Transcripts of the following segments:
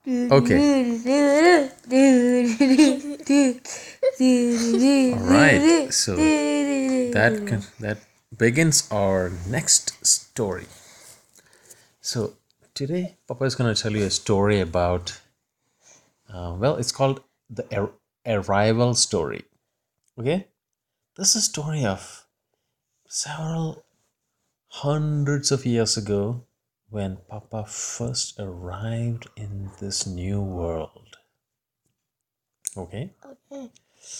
Okay. All right. So that begins our next story. So today, Papa is going to tell you a story about. Well, it's called the arrival story. Okay, this is a story of several hundreds of years ago when Papa first arrived in this new world. Okay, Okay.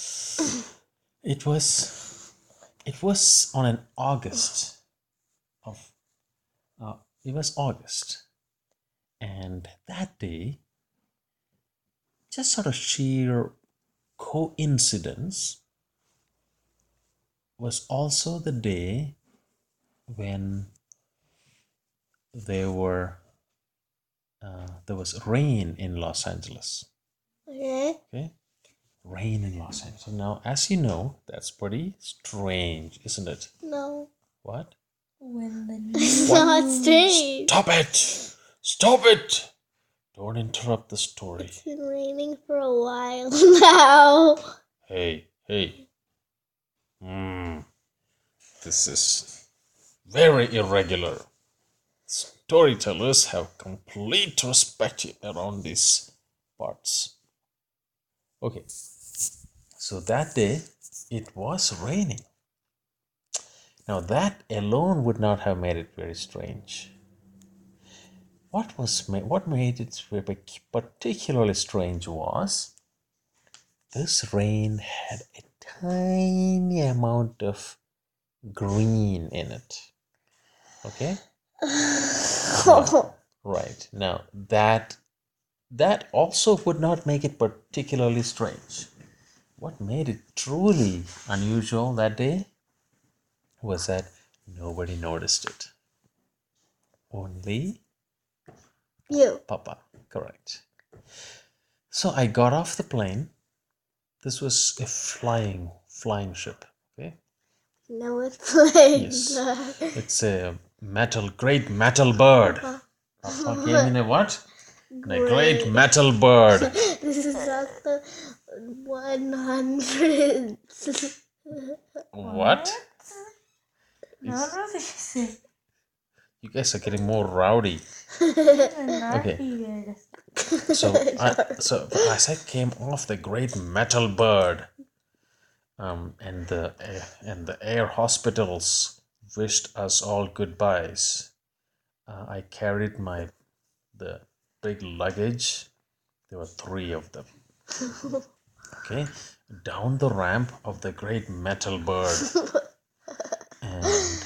it was on an August of it was August, and that day, just sort of sheer coincidence, was also the day when there were there was rain in Los Angeles. Okay. Okay, rain in Los Angeles. Now, as you know, that's pretty strange, isn't it? No. What? It's not strange. Stop it! Stop it! Don't interrupt the story. It's been raining for a while now. Hey, hey. This is very irregular. Storytellers have complete respect around these parts. Okay, so that day it was raining. Now that alone would not have made it very strange. What made it particularly strange was this rain had a tiny amount of green in it. Okay? Right. Now that also would not make it particularly strange. What made it truly unusual that day was that nobody noticed it. Only You. Papa. Correct. So I got off the plane. This was a flying ship. Okay. Know it's playing. Yes. It's a great metal bird. Papa came in a what? In a great metal bird. This is not the 100. What? You guys are getting more rowdy. Okay. So as I came off the great metal bird, and the air hospitals wished us all goodbyes. I carried the big luggage. There were 3 of them. Okay, down the ramp of the great metal bird, and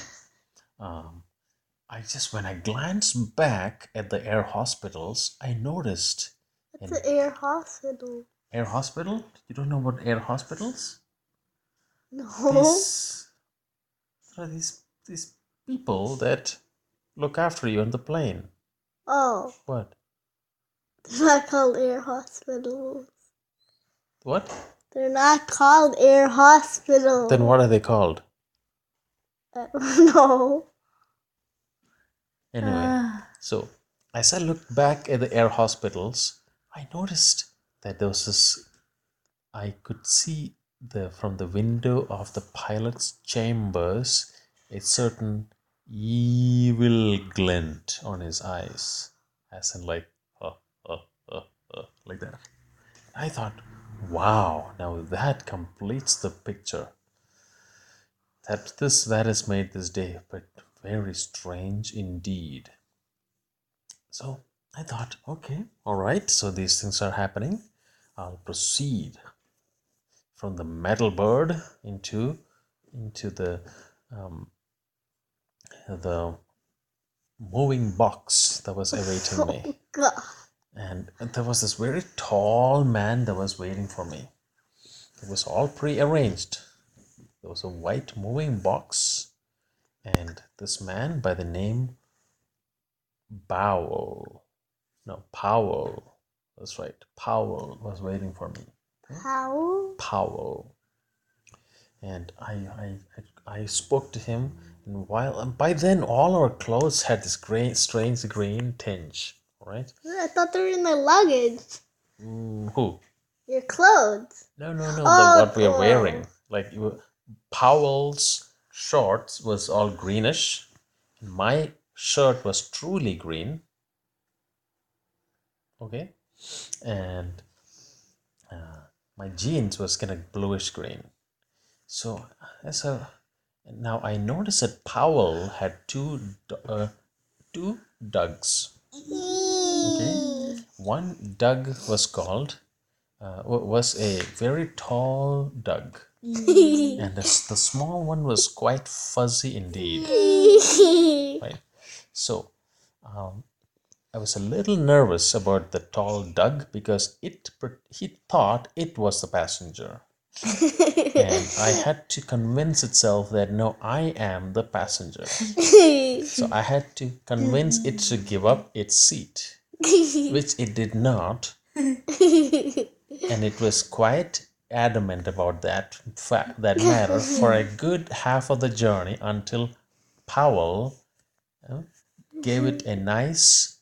when I glanced back at the air hospitals, I noticed It's an air hospital. air hospital. You don't know what air hospitals? No. These people that look after you on the plane. Oh, What? they're not called air hospitals. What? They're not called air hospitals. Then what are they called? I don't know. Anyway, so as I looked back at the air hospitals, I noticed that there was this. I could see from the window of the pilot's chambers a certain evil glint on his eyes, as in like, like that. I thought, wow, now that completes the picture. That has made this day but very strange indeed. So I thought, okay, all right, so these things are happening. I'll proceed from the metal bird into the moving box that was awaiting me. God. And there was this very tall man that was waiting for me. It was all pre-arranged. There was a white moving box, and this man by the name Powell. No, Powell. That's right. Powell was waiting for me. How? Powell. And I spoke to him, and by then all our clothes had this strange green tinge, right? I thought they were in the luggage. Who? Your clothes. No. What we are Oh. wearing. Like Powell's shorts was all greenish. My shirt was truly green. Okay, and my jeans was kind of bluish green. So now I noticed that Powell had two Dougs. Okay, one Doug was called was a very tall Doug, and the small one was quite fuzzy indeed. Right. So I was a little nervous about the tall Doug because he thought it was the passenger. And I had to convince itself that no, I am the passenger. So I had to convince it to give up its seat, which it did not. And it was quite adamant about that matter for a good half of the journey until Powell gave it a nice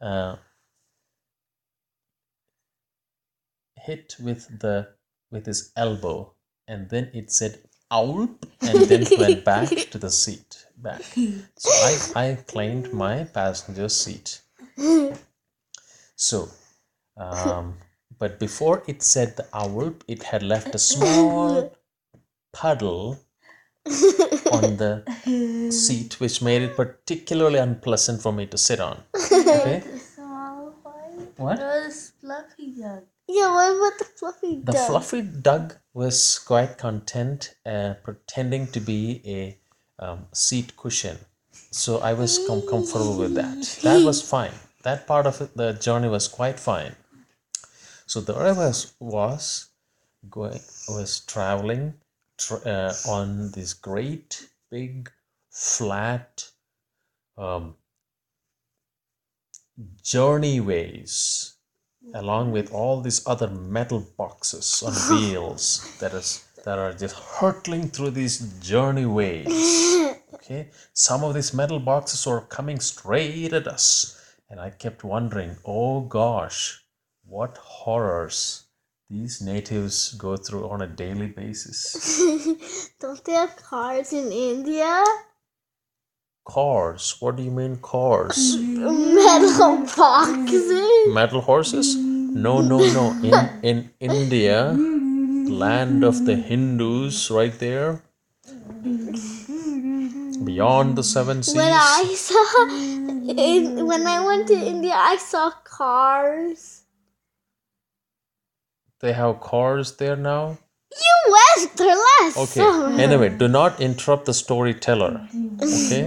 hit with his elbow, and then it said owl, and then went back to the seat back. So I claimed my passenger seat. So but before it said the owl, it had left a small puddle on the seat, which made it particularly unpleasant for me to sit on. Okay. What? Fluffy Doug. Yeah, what about the Fluffy Doug? The Fluffy Doug was quite content, pretending to be a seat cushion. So I was comfortable with that. That was fine. That part of it, the journey was quite fine. So the rest was traveling on these great big flat journeyways, along with all these other metal boxes on wheels that are just hurtling through these journeyways. Okay, some of these metal boxes were coming straight at us, and I kept wondering, oh gosh, what horrors these natives go through on a daily basis. Don't they have cars in India? Cars? What do you mean cars? Metal boxes? Metal horses? No. In India, land of the Hindus, right there, beyond the seven seas. When I went to India, I saw cars. They have cars there now? You went there last Okay. summer. Anyway, do not interrupt the storyteller. Okay?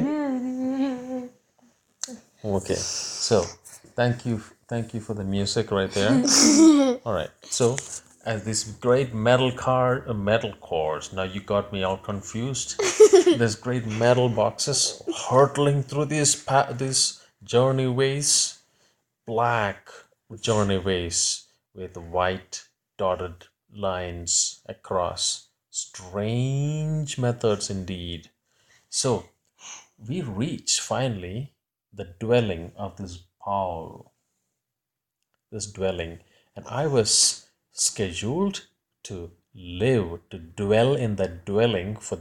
Okay. So, thank you for the music right there. All right. So, as this great metal cars. Now you got me all confused. There's great metal boxes hurtling through these journeyways, black journeyways with white dotted lines across. Strange methods indeed. So we reach finally the dwelling of this Paul. This dwelling, and I was scheduled to dwell in that dwelling for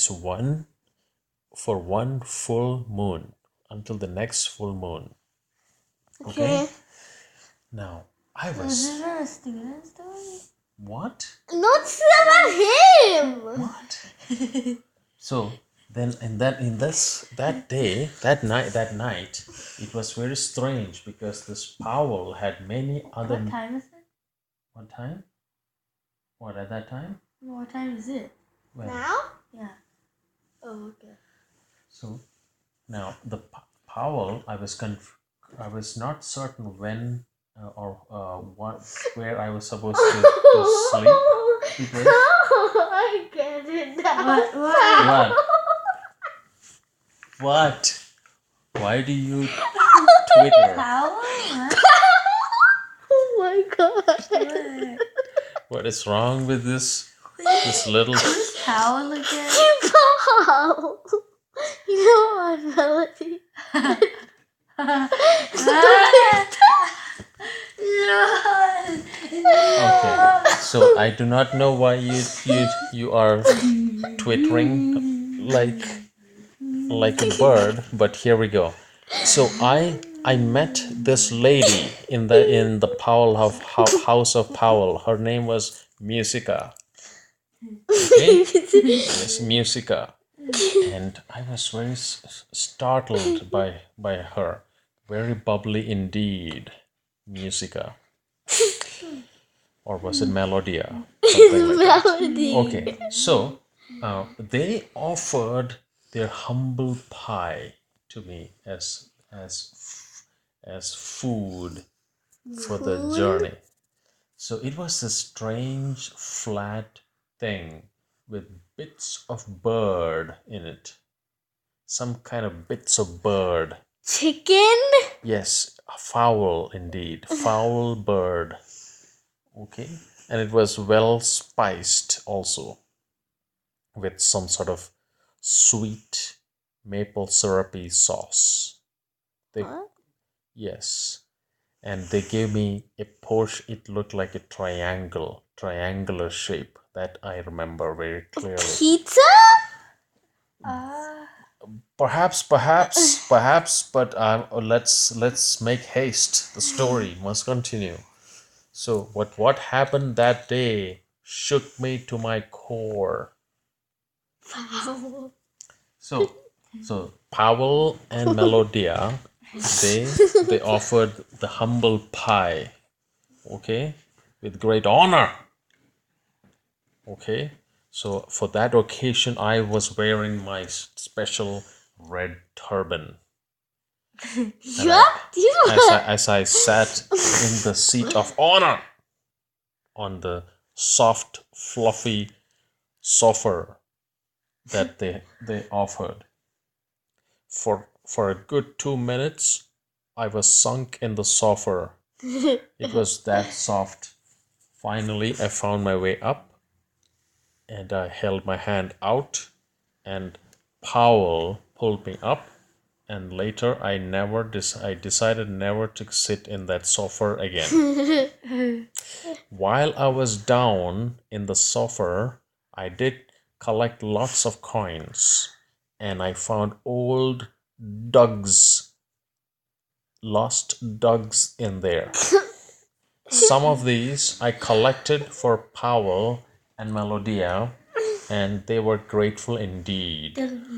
one full moon, until the next full moon. Okay. Now I was. Is there a student story? What? No, it's about him. What? So then, that night, it was very strange because this Powell had many other. What time is it? What time? What at that time? What time is it? When? Now? Yeah. Oh, okay. So now the Powell, I was not certain when where I was supposed to sleep. Because I get it now. What? Why do you Twitter? Power? Oh my god. What? What is wrong with this little? Power again? Paul. You know my ability. Okay. So I do not know why you are twittering like a bird, but here we go. So I met this lady in the house of Powell. Her name was Musica. Okay, yes, Musica, and I was very startled by her. Very bubbly indeed, Musica, or was it Melodia? Something like that. Melody. Okay, so they offered their humble pie to me as food for the journey. So it was a strange flat thing with bits of bird in it. Some kind of bits of bird. Chicken? Yes, a fowl indeed. Fowl bird. Okay. And it was well spiced also with some sort of sweet maple syrupy sauce. They, What? yes. And they gave me a portion. It looked like a triangular shape that I remember very clearly. Pizza? Perhaps, but let's make haste. The story must continue. So what happened that day shook me to my core. Wow. So Powell and Melodia, they offered the humble pie, okay, with great honor. Okay, so for that occasion, I was wearing my special red turban Yeah? as I sat in the seat of honor on the soft, fluffy sofa that they offered. For a good 2 minutes, I was sunk in the sofa. It was that soft. Finally, I found my way up and I held my hand out, and Powell pulled me up. And later, I decided never to sit in that sofa again. While I was down in the sofa, I did collect lots of coins, and I found old dugs, lost dugs in there. Some of these I collected for Powell and Melodia, and they were grateful indeed.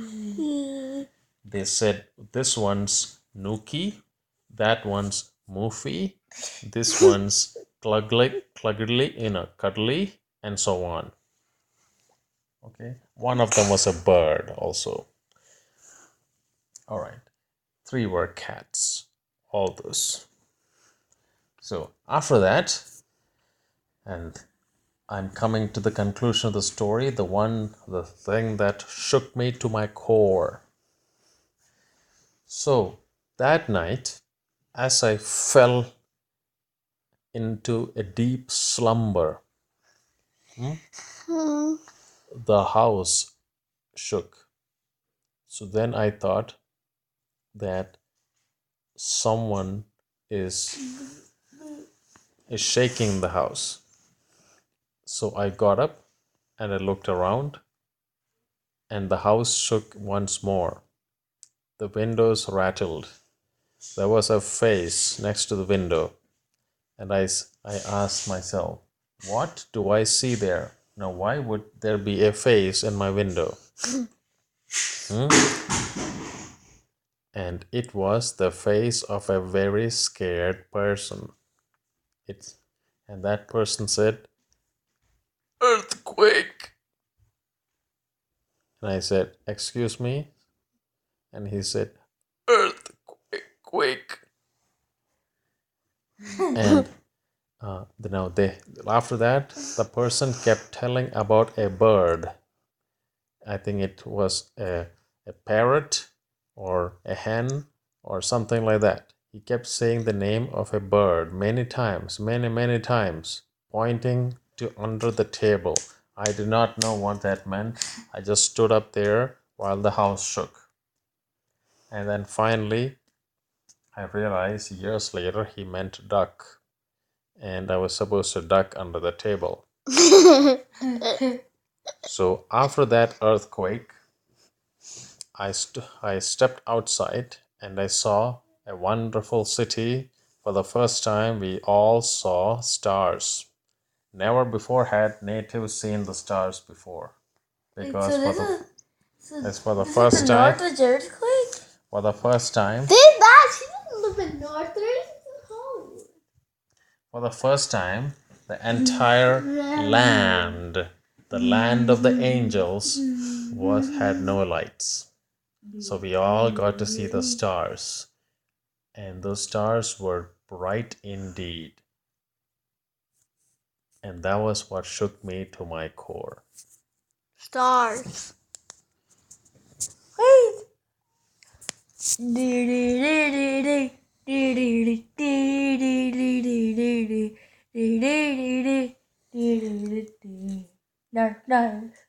They said, this one's Nuki, that one's Moofy, this one's Cluggly, Cuddly, and so on. Okay, one of them was a bird also. All right, 3 were cats, all those. So after that, and I'm coming to the conclusion of the story, the thing that shook me to my core. So that night, as I fell into a deep slumber, the house shook. So then I thought that someone is shaking the house. So I got up and I looked around, and the house shook once more. The windows rattled. There was a face next to the window, and I asked myself, what do I see there? Now, why would there be a face in my window? And it was the face of a very scared person. And that person said, earthquake. And I said, excuse me? And he said, earthquake. And after that, the person kept telling about a bird. I think it was a parrot or a hen or something like that. He kept saying the name of a bird many times, many times, pointing to under the table. I did not know what that meant. I just stood up there while the house shook. And then finally, I realized years later he meant duck. and I was supposed to duck under the table. So after that earthquake, I stepped outside and I saw a wonderful city. For the first time, we all saw stars. Never before had natives seen the stars before, because for the first time, for the first time, She didn't live in North. for the first time, the entire land, the land of the angels, had no lights. So we all got to see the stars, and those stars were bright indeed. And that was what shook me to my core. Stars. No.